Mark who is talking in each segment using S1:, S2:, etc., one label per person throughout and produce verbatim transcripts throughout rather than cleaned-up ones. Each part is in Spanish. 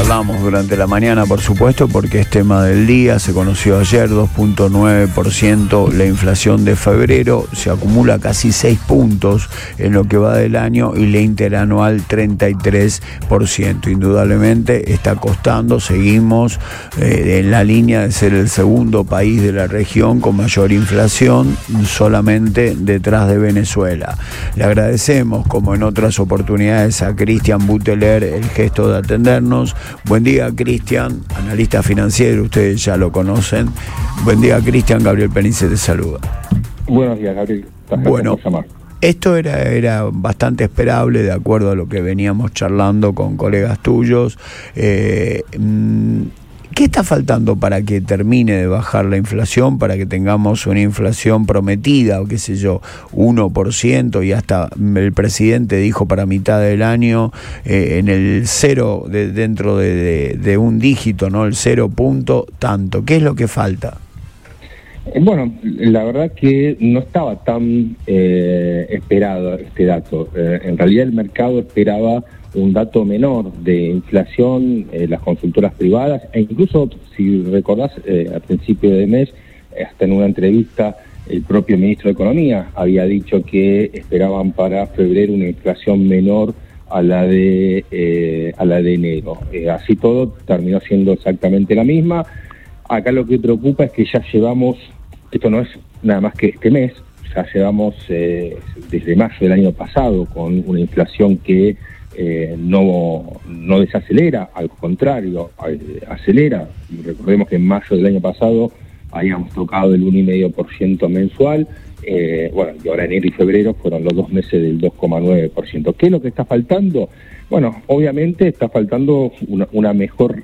S1: charlamos durante la mañana, por supuesto, porque es tema del día. Se conoció ayer dos punto nueve por ciento la inflación de febrero, se acumula casi seis puntos en lo que va del año y la interanual treinta y tres por ciento. Indudablemente está costando, seguimos eh, en la línea de ser el segundo país de la región con mayor inflación, solamente detrás de Venezuela. Le agradecemos, como en otras oportunidades, a Cristian Buteler el gesto de atendernos. Buen día, Cristian, analista financiero, ustedes ya lo conocen. Buen día, Cristian. Gabriel Penice te saluda.
S2: Buenos días, Gabriel.
S1: Bueno, esto era, era bastante esperable, de acuerdo a lo que veníamos charlando con colegas tuyos. Eh, ¿Qué está faltando para que termine de bajar la inflación, para que tengamos una inflación prometida, o qué sé yo, uno por ciento, y hasta el presidente dijo para mitad del año eh, en el cero, de, dentro de, de, de un dígito, ¿no? El cero punto tanto? ¿Qué es lo que falta?
S2: Bueno, la verdad que no estaba tan eh, esperado este dato. Eh, en realidad el mercado esperaba un dato menor de inflación, eh, las consultoras privadas, e incluso, si recordás, eh, a principio de mes, hasta en una entrevista, el propio ministro de Economía había dicho que esperaban para febrero una inflación menor a la de eh, a la de enero. Eh, así todo terminó siendo exactamente la misma. Acá lo que preocupa es que ya llevamos, esto no es nada más que este mes, ya llevamos eh, desde mayo del año pasado con una inflación que eh, no, no desacelera, al contrario, acelera. Recordemos que en mayo del año pasado habíamos tocado el uno coma cinco por ciento mensual, eh, bueno, y ahora enero y febrero fueron los dos meses del dos coma nueve por ciento. ¿Qué es lo que está faltando? Bueno, obviamente está faltando una, una mejor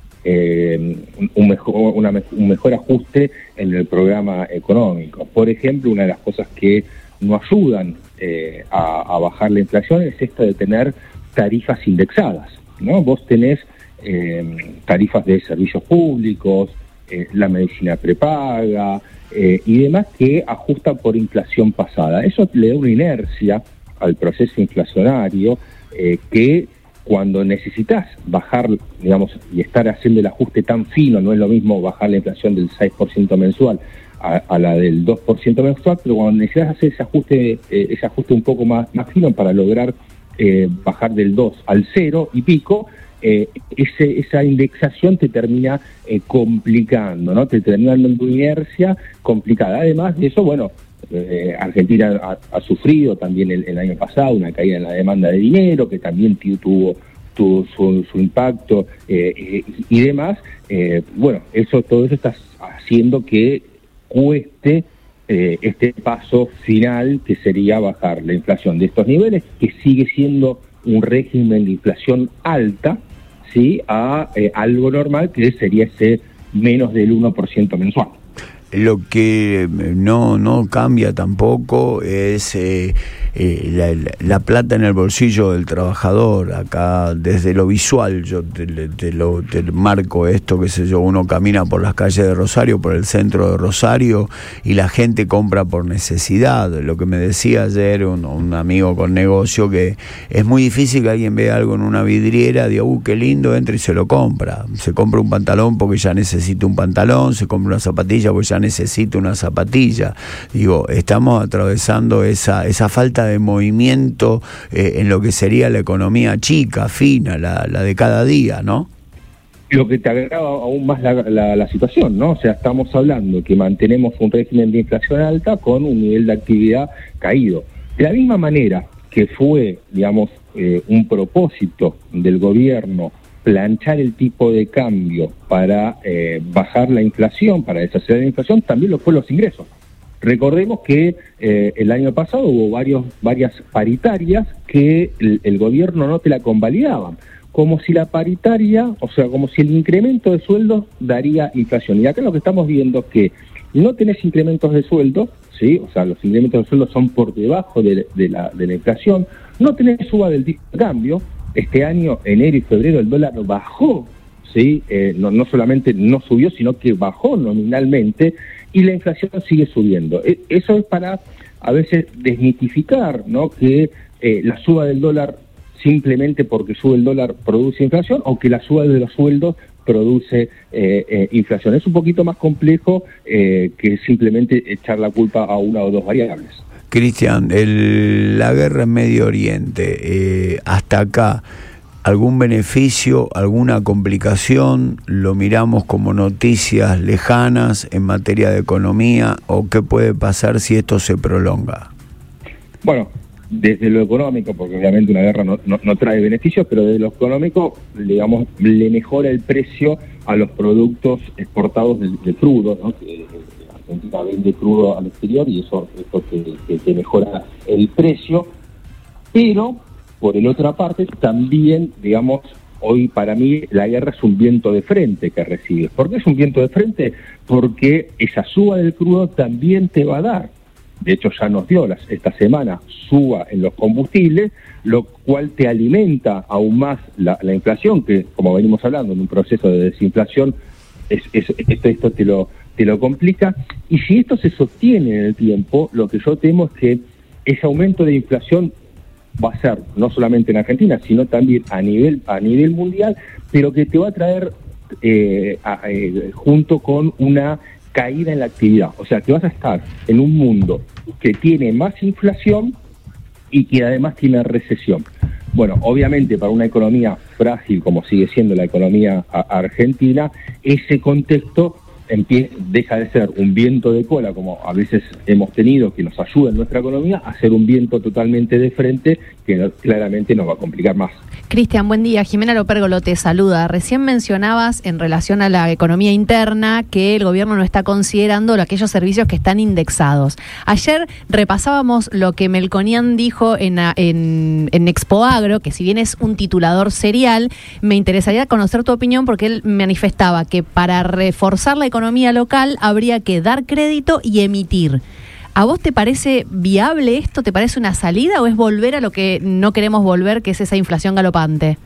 S2: Eh, un, mejor, una, un mejor ajuste en el programa económico. Por ejemplo, una de las cosas que no ayudan eh, a, a bajar la inflación es esto de tener tarifas indexadas, ¿no? Vos tenés eh, tarifas de servicios públicos, eh, la medicina prepaga eh, y demás que ajustan por inflación pasada. Eso le da una inercia al proceso inflacionario eh, que cuando necesitas bajar, digamos, y estar haciendo el ajuste tan fino, no es lo mismo bajar la inflación del seis por ciento mensual a, a la del dos por ciento mensual, pero cuando necesitas hacer ese ajuste, eh, ese ajuste un poco más, más fino para lograr eh, bajar del dos al cero y pico, eh, ese, esa indexación te termina eh, complicando, ¿no? Te termina dando una inercia complicada. Además de eso, bueno, Eh, Argentina ha, ha sufrido también el, el año pasado una caída en la demanda de dinero que también tuvo, tuvo su, su impacto eh, eh, y demás. Eh, bueno, eso todo eso está haciendo que cueste eh, este paso final, que sería bajar la inflación de estos niveles, que sigue siendo un régimen de inflación alta, ¿sí?, a eh, algo normal, que sería ese menos del uno por ciento mensual.
S1: Lo que no no cambia tampoco es eh, eh, la, la plata en el bolsillo del trabajador. Acá, desde lo visual, yo te, te, lo, te marco esto, qué sé yo, uno camina por las calles de Rosario, por el centro de Rosario, y la gente compra por necesidad. Lo que me decía ayer un, un amigo con negocio, que es muy difícil que alguien vea algo en una vidriera, diga, uh, qué lindo, entra y se lo compra. Se compra un pantalón porque ya necesita un pantalón, se compra una zapatilla porque ya necesita una zapatilla. Digo, estamos atravesando esa esa falta de movimiento eh, en lo que sería la economía chica, fina, la, la de cada día, ¿no?
S2: Lo que te agrava aún más la, la, la situación, ¿no? O sea, estamos hablando que mantenemos un régimen de inflación alta con un nivel de actividad caído. De la misma manera que fue, digamos, eh, un propósito del gobierno planchar el tipo de cambio para eh, bajar la inflación, para desacelerar la inflación, también lo fue los ingresos. Recordemos que eh, el año pasado hubo varios, varias paritarias que el, el gobierno no te la convalidaban, como si la paritaria, o sea, como si el incremento de sueldos daría inflación. Y acá lo que estamos viendo es que no tenés incrementos de sueldo, ¿sí? O sea, los incrementos de sueldo son por debajo de, de, la, de la inflación, no tenés suba del tipo de cambio. Este año, enero y febrero, el dólar bajó, ¿sí? Eh, no, no solamente no subió, sino que bajó nominalmente, y la inflación sigue subiendo. E- eso es para, a veces, desmitificar, ¿no?, que eh, la suba del dólar simplemente porque sube el dólar produce inflación o que la suba de los sueldos produce eh, eh, inflación. Es un poquito más complejo eh, que simplemente echar la culpa a una o dos variables.
S1: Cristian, el, la guerra en Medio Oriente, eh, hasta acá, ¿algún beneficio, alguna complicación? ¿Lo miramos como noticias lejanas en materia de economía? ¿O qué puede pasar si esto se prolonga?
S2: Bueno, desde lo económico, porque obviamente una guerra no, no, no trae beneficios, pero desde lo económico, digamos, le mejora el precio a los productos exportados de, de crudo, ¿no? Que Argentina vende crudo al exterior y eso, eso que, que, que mejora el precio, pero por el otra parte también, digamos, hoy para mí la guerra es un viento de frente que recibes. ¿Por qué es un viento de frente? Porque esa suba del crudo también te va a dar, de hecho ya nos dio las, esta semana suba en los combustibles, lo cual te alimenta aún más la, la inflación, que como venimos hablando en un proceso de desinflación, es, es, esto, esto te lo, te lo complica. Y si esto se sostiene en el tiempo, lo que yo temo es que ese aumento de inflación va a ser no solamente en Argentina, sino también a nivel a nivel mundial, pero que te va a traer eh, a, eh, junto con una caída en la actividad. O sea, que vas a estar en un mundo que tiene más inflación y que además tiene recesión. Bueno, obviamente para una economía frágil como sigue siendo la economía a- argentina, ese contexto Empie- deja de ser un viento de cola, como a veces hemos tenido, que nos ayuda en nuestra economía, a ser un viento totalmente de frente, que no, claramente nos va a complicar más.
S3: Cristian, buen día. Jimena Lopérgolo te saluda. Recién mencionabas en relación a la economía interna que el gobierno no está considerando aquellos servicios que están indexados. Ayer repasábamos lo que Melconian dijo en, en, en Expoagro, que si bien es un titulador serial, me interesaría conocer tu opinión porque él manifestaba que para reforzar la economía local habría que dar crédito y emitir. ¿A vos te parece viable esto? ¿Te parece una salida o es volver a lo que no queremos volver, que es esa inflación galopante?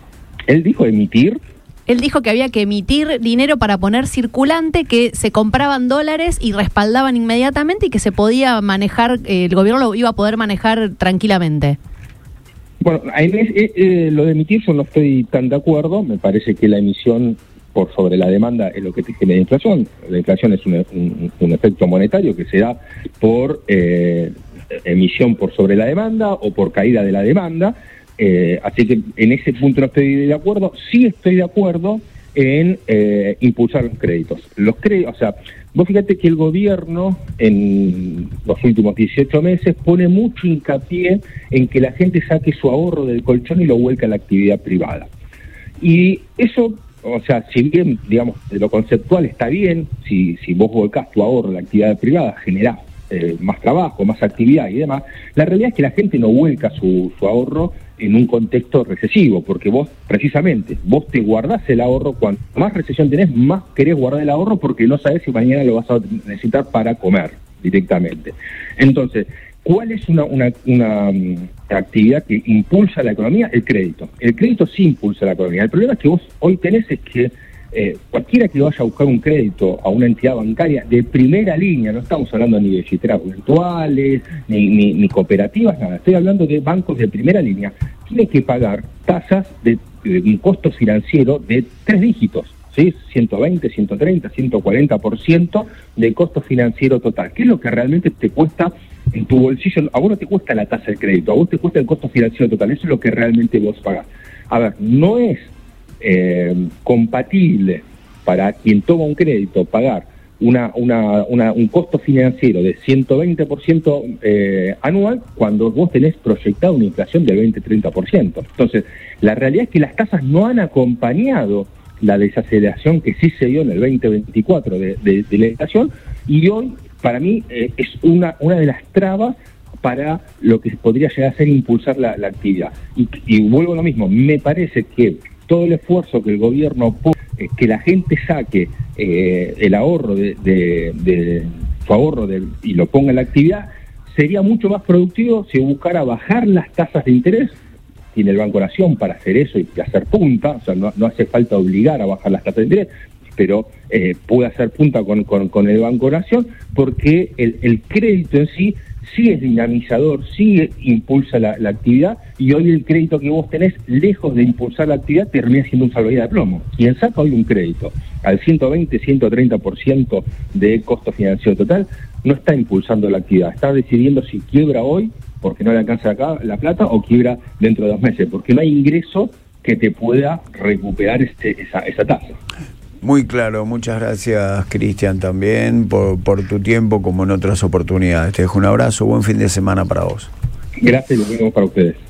S2: ¿Él dijo emitir?
S3: Él dijo que había que emitir dinero para poner circulante, que se compraban dólares y respaldaban inmediatamente y que se podía manejar, eh, el gobierno lo iba a poder manejar tranquilamente.
S2: Bueno, en es, eh, eh, lo de emitir yo no estoy tan de acuerdo. Me parece que la emisión por sobre la demanda es lo que te genera inflación. La inflación es un, un, un efecto monetario que se da por eh, emisión por sobre la demanda o por caída de la demanda, eh, así que en ese punto no estoy de acuerdo. Sí estoy de acuerdo en eh, impulsar los créditos. Los créditos, o sea, vos fíjate que el gobierno en los últimos dieciocho meses pone mucho hincapié en que la gente saque su ahorro del colchón y lo vuelca a la actividad privada. Y eso, o sea, si bien, digamos, de lo conceptual está bien, si, si vos volcás tu ahorro en la actividad privada, generás eh, más trabajo, más actividad y demás, la realidad es que la gente no vuelca su, su ahorro en un contexto recesivo, porque vos, precisamente, vos te guardás el ahorro, cuanto más recesión tenés, más querés guardar el ahorro porque no sabés si mañana lo vas a necesitar para comer directamente. Entonces, ¿cuál es una, una, una um, actividad que impulsa la economía? El crédito. El crédito sí impulsa la economía. El problema que vos hoy tenés es que eh, cualquiera que vaya a buscar un crédito a una entidad bancaria de primera línea, no estamos hablando ni de billeteras virtuales, ni, ni, ni cooperativas, nada, estoy hablando de bancos de primera línea, tiene que pagar tasas de, de un costo financiero de tres dígitos. ¿Sí? ciento veinte, ciento treinta, ciento cuarenta por ciento de costo financiero total. ¿Qué es lo que realmente te cuesta en tu bolsillo? A vos no te cuesta la tasa de crédito, a vos te cuesta el costo financiero total. Eso es lo que realmente vos pagás. A ver, no es eh, compatible para quien toma un crédito pagar una, una, una, un costo financiero de ciento veinte por ciento eh, anual cuando vos tenés proyectado una inflación de veinte a treinta por ciento. Entonces, la realidad es que las tasas no han acompañado la desaceleración que sí se dio en el veinte veinticuatro de, de, de la inflación, y hoy para mí eh, es una, una de las trabas para lo que podría llegar a ser impulsar la, la actividad. Y, y vuelvo a lo mismo, me parece que todo el esfuerzo que el gobierno pone, eh, que la gente saque eh, el ahorro de, de, de su ahorro de, y lo ponga en la actividad, sería mucho más productivo si buscara bajar las tasas de interés. Tiene el Banco Nación para hacer eso y hacer punta, o sea, no, no hace falta obligar a bajar las tasas de interés, pero eh, puede hacer punta con, con, con el Banco Nación, porque el, el crédito en sí sí es dinamizador, sí impulsa la, la actividad, y hoy el crédito que vos tenés, lejos de impulsar la actividad, termina siendo un salvavidas de plomo. Quien saca hoy un crédito al ciento veinte, ciento treinta por ciento de costo financiero total, no está impulsando la actividad, está decidiendo si quiebra hoy, porque no le alcanza acá la plata, o quiebra dentro de dos meses, porque no hay ingreso que te pueda recuperar este, esa, esa tasa.
S1: Muy claro, muchas gracias, Cristian, también por, por tu tiempo, como en otras oportunidades. Te dejo un abrazo, buen fin de semana para vos.
S2: Gracias y lo mismo para ustedes.